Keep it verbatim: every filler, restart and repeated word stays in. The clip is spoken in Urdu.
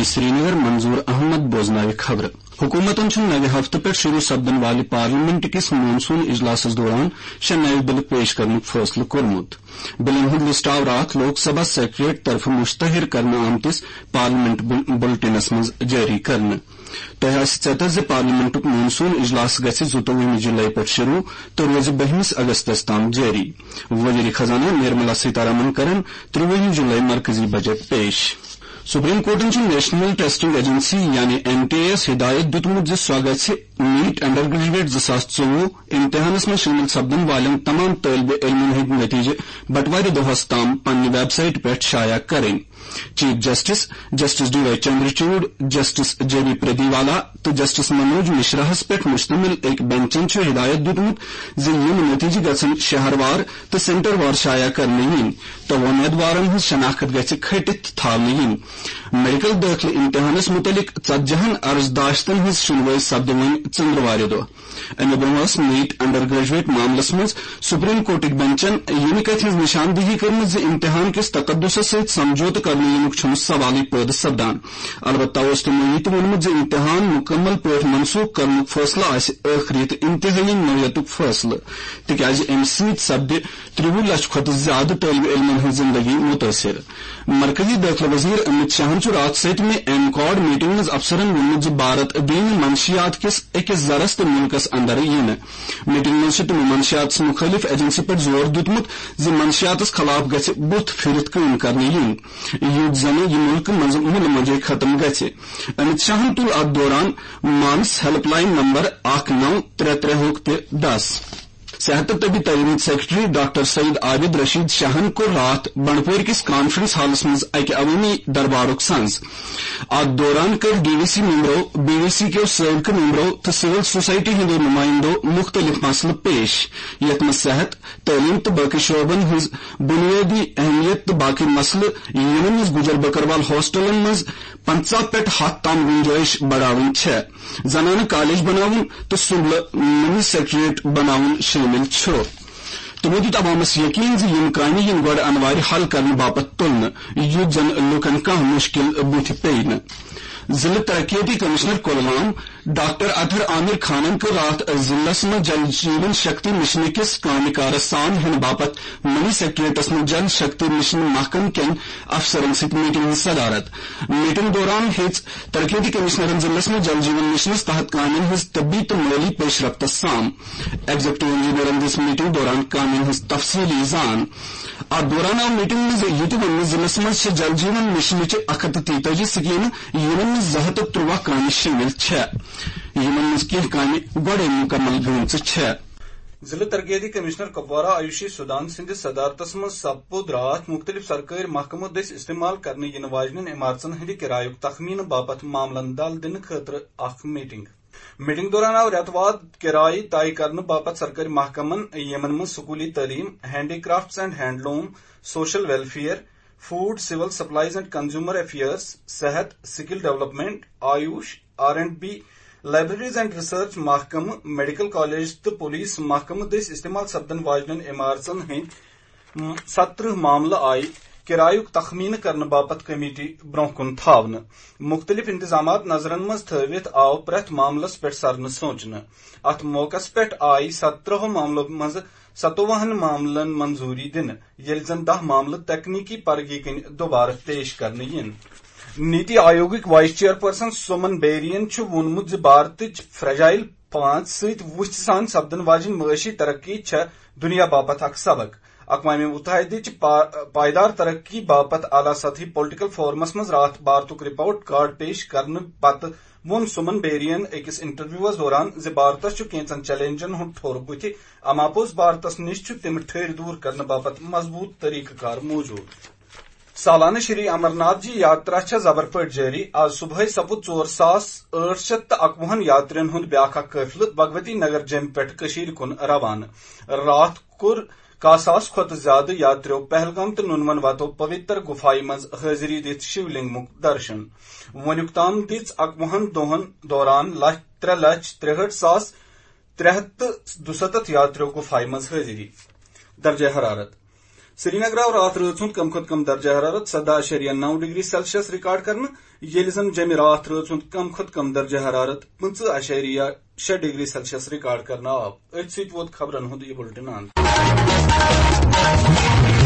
ڈی سرینگر منظور احمد بوزناو خبر حکومتن نوِ ہفتہ پہ شروع سپدن والے پارلیمنٹ کس مانسون اجلاس دوران شے نئے بل پیش کرنے فیصلہ کورمت بلن ہند لسٹ آو رات لوک سبھا سیکریٹریٹ طرف مشتہر کرنے آمتس پارلیمنٹ بلٹنس مز جاری کرنے تہ آسہ ژےٚ زِ پارلیمنٹک مانسون اجلاس گژھِ زٕتووُہمہِ جولائی پٮ۪ٹھ شروع تہٕ روزِ بہمس اگستس تام جاری وزیر خزانہ نرملا سیتارمن کرن ترٛوُہمہِ جولائی مرکزی بجٹ پیش سپریم کورٹن نیشنل ٹیسٹنگ ایجنسی یعنی این ٹی اے یس ہدایت دتمت زِ سۄ گژھِ نیٹ انڈر گریجویٹ زٕ ساس ژوٚوُہ امتحانس منٛز شٲمِل سپدن والٮ۪ن تمام طٲلبہِ علمن ہٕنٛدۍ نتیجہِ بٹوارِ دۄہس تام پننہِ ویب سائٹ پٮ۪ٹھ شایع کرٕنۍ chief justice justice D Y Chandrachud justice J B Pardiwala تو جسٹس منوج مشراہس پٮ۪ٹھ مشتمل أکۍ بینچن چھُ ہدایت دِیُتمُت زِ یِم نتیجہِ گژھن شہروار تہٕ سینٹر وار شایع کرنہٕ یِنۍ تہٕ وۄمیدوارن ہٕنٛز شناخت گژھِ کھٔٹِتھ تھاونہٕ یِنۍ میڈیکل دٲخلہٕ امتحانس متعلق ژتجہن عرض داشتن ہٕنٛز سُنوٲے سپدِ وۄنۍ ژٔنٛدروارِ دۄہ امہِ برٛونٛہہ ٲس نیٹ انڈر گریجویٹ معاملس منٛز سپریم کورٹٕکۍ بینچن ییٚمہِ کتھِ ہٕنٛز نشاندہی کٔرمٕژ زِ امتحان کِس تقدسس سۭتۍ سمجھوتہٕ کرنہٕ یِنُک چھُنہٕ سوالٕے پٲدٕ سپدان البتہ اوس تِمو یہِ تہِ ووٚنمُت زِ امتحان مُکمل پٲٹھۍ منسوخ کرنُک فٲصلہٕ آسہِ ٲخری تہٕ انتہٲئی نوعیتُک فٲصلہٕ تِکیازِ امہِ سۭتۍ سپدِ ترٛوُہ لچھ کھۄتہٕ زیادٕ طٲلبہِ علمن ہٕنٛز زندگی متٲثر مرکزی دٲخلہٕ وزیر امت شاہن چھُ راتھ سٔتمہِ ایم کاڈ میٹنگ منٛز افسرن ووٚنمُت زِ بھارت دِیہِ نہٕ منشیات کِس أکِس زرس تہٕ مُلکس اندر یِنہٕ میٹنگ منٛز چھِ تِمو منشیاتس مُخٲلف ایجنسی پٮ۪ٹھ زور دیُتمُت زِ منشیاتس خلاف گژھِ بُتھ پھِرِتھ کٲم کرنہٕ یِنۍ یُتھ زنہٕ یہِ مُلکہٕ منٛزٕ مُلہٕ منٛجے ختم گژھِ امت شاہن تُل اتھ دوران مانس ہیلپ لائن نمبر اکھ نو ترے ترے ہُک تہِ دس صحت تہٕ طبی تعلیمت سیکرٹری ڈاکٹر سعید عابد رشید شاہن کوٚر راتھ بنڈپور کِس کانفرنس ہالس منٛز اکہِ عوٲمی دربارُک سنز اتھ دوران کٔرۍ ڈی وی سی ممبرو بی وی سی کیو سٲبقہٕ ممبرو تہٕ سول سوسائٹی ہٕنٛدیو نمایندو مختلف مسلہٕ پیش یتھ منٛز صحت تعلیم تہٕ باقی شعبن ہٕنٛز بنیٲدی اہمیت تہٕ باقی مسلہٕ یِمن منٛز گُجر بکروال ہاسٹلن منٛز پنژاہ پٮ۪ٹھ ہتھ تام گُنجٲیش بڑاوٕنۍ چھےٚ زنانہٕ کالج بناوُن تہٕ سُمبلہٕ منی سیکریٹریٹ بناوُن شٲمِل چھُ تِمو دیُت عوامس یقین زِ یِم کامہِ یِن گۄڈٕ انوارِ حل کرنہٕ باپتھ تُلنہٕ یُتھ زن لوٗکن کانٛہہ مُشکِل بُتھِ پیٚیہِ نہٕ ضلع ترقیاتی کمشنر کولگام ڈاکٹر اطہر عامر خانن کٔر راتھ ضلعس منٛز جل جیون شکتی مشن کِس کامہِ کارس سان ہینہٕ باپتھ منی سیکریٹریٹس منٛز جل شکتی مشن محکمہٕ کٮ۪ن افسرن سۭتۍ میٹنگ ہٕنٛز صدارت میٹنگ دوران ہیژ ترقیاتی کمشنرن ضلعس منٛز جل جیون مشنس تحت کامٮ۪ن ہٕنٛز طبی تہٕ مٲلی پیش رفتس سام ایگزیکٹو انجینئرن دِژ میٹنگ دوران کامٮ۪ن ہٕنٛز تفصیلی زان اتھ دوران آو میٹنگ منٛز یہِ تہِ وننہٕ ضلعس منٛز چھِ جل جیون مشنٕچہِ اکھ ہتھ تہٕ تیتٲجی سکیٖمہٕ یِمن منٛز زٕ ہتھ تہٕ ترٛواہ کامہِ شٲمِل چھےٚ یِمن منٛز کینٛہہ کامہِ گۄڈے مُکمل گٔمژٕ چھےٚ ضلع ترقیاتی کمشنر کپوارہ آیوشی سودان سٕنٛدِس صدارتس منٛز سپُد راتھ مختلف سرکٲرۍ محکمو دٔسۍ استعمال کرنہٕ یِنہٕ واجنٮ۪ن عمارژن ہٕنٛدِ کرایُک تخمینہٕ باپتھ معاملن دل دِنہٕ خٲطرٕ اکھ میٹنگ میٹنگ دوران آو رٮ۪تہٕ واد کرایہِ طے کرنہٕ باپتھ سرکٲرۍ محکمن یِمن منٛز سکوٗلی تعلیٖم handicrafts and handloom social welfare food civil supplies and consumer affairs صحت skill development AYUSH R and B libraries and research محکمہٕ میڈیکل کالج تہٕ پولیس محکمہٕ دٔسۍ استعمال سپدن واجنٮ۪ن عمارژن ہٕنٛدۍ ستترہ معاملہٕ آیہِ کرایُک تخمینہٕ کرنہٕ باپتھ کمیٹی برونٛہہ کُن تھاونہٕ مختلف انتظامات نظرن منٛز تھٲوِتھ آو پرٛٮ۪تھ معاملس پٮ۪ٹھ سرنہٕ سونچنہٕ اتھ موقعس پٮ۪ٹھ آیہِ ستترہو معاملو منٛزٕ ستووہن معاملن منظوٗری دِنہٕ ییٚلہِ زن دہ معاملہٕ تکنیکی پرگی کِنۍ دُبارٕ پیش کرنہٕ یِن نیتی آیوگٕکۍ وائس چیئرپرسن سومن بیرین چھُ ووٚنمُت زِ بھارتٕچ فرجائل پانژھ سۭتۍ وُچھِ سان سپدن واجیٚنۍ معٲشی ترقی چھےٚ دُنیا باپتھ اکھ سبق اقوام متحدٕچ پائیدار ترقی باپتھ اعلیٰ سطحی پولٹیکل فورمس منٛز راتھ بھارتُک رپورٹ کارڈ پیش کرنہٕ پتہٕ ووٚن سُمن بیرین أکِس انٹرویوَس دوران زِ بھارتس چھُ کینٛژن چیلنجن ہُنٛد ٹھوٚر بُتھِ اَماپوٚز بھارتس نِش چھُ تِم ٹھٔرۍ دوٗر کرنہٕ باپتھ مضبوٗط طریقہٕ کار موٗجوٗد سالانہٕ شری امرناتھ جی یاترا چھےٚ زبر پٲٹھۍ جٲری آز صبحٲے سپُد ژور ساس ٲٹھ شیٚتھ تہٕ اکوُہن یاترین ہُنٛد بیاکھ اکھ قٲفلہٕ بھگوتی نگر جیٚمہِ پٮ۪ٹھ کٔشیٖرِ کُن روانہٕ راتھ کوٚر کاہ ساس کھۄتہٕ زیادٕ یاتریو پہلگام تہٕ نُنون وتو پویتر گُفایہِ منٛز حٲضری دِتھ شِولنگمُک درشن وُنیُک تام دِژ اکوُہن دۄہن دوران لچھ ترٛےٚ لچھ ترٛہٲٹھ ساس ترٛےٚ ہتھ تہٕ دُستتھ یاتریو گُفایہِ منٛز حٲضری درجہ حرارت سری نگر آو رات رٲژ ہُنٛد کم کھۄتہٕ کم درجہ حرارت سدہ اشاریہ نو ڈگری سیلسیس ریکارڈ کرنہٕ ییٚلہِ زن جمہِ رات رٲژ ہُنٛد کم کھۄتہٕ کم درجہ حرارت پٕنژٕ اشاریہ شےٚ ڈگری سیلسیس ریکارڈ کرنہٕ آو. أتھۍ سۭتۍ ووت خبرن ہُنٛد یہِ بُلٹن اند.